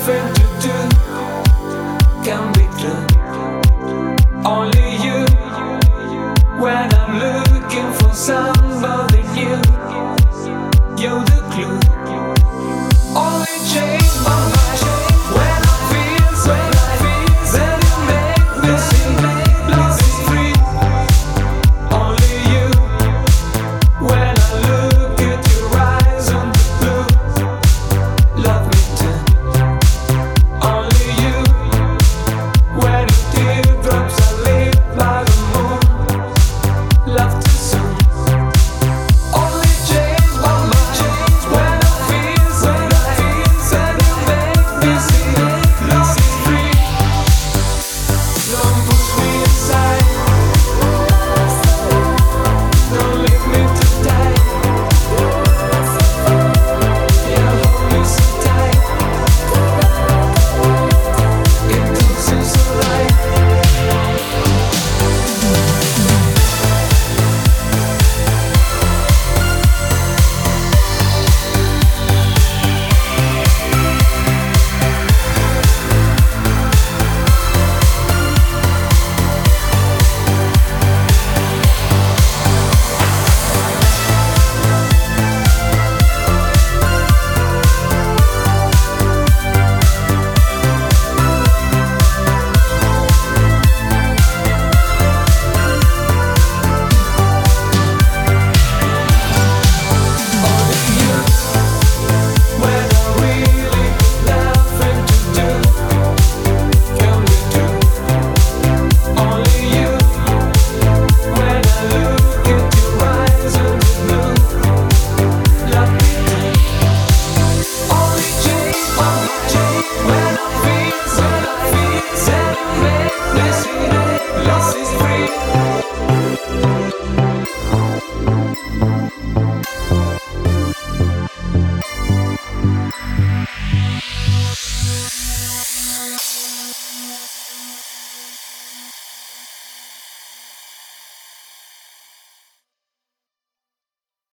nothing to do can be true. Only you. When I'm looking for somebody new, you're the clue. Only change my mind when I feel so right. Then you make me see love is free. Only you. When I look at your eyes on the blue, love me too. Only you. When your teardrops are lit by the moon, love too soon. Only change my mind when I feel so right. Then you make me see love is free. Don't push me aside. Don't leave me to die. Yeah, hold me so tight. It don't seem so right. Lost is free.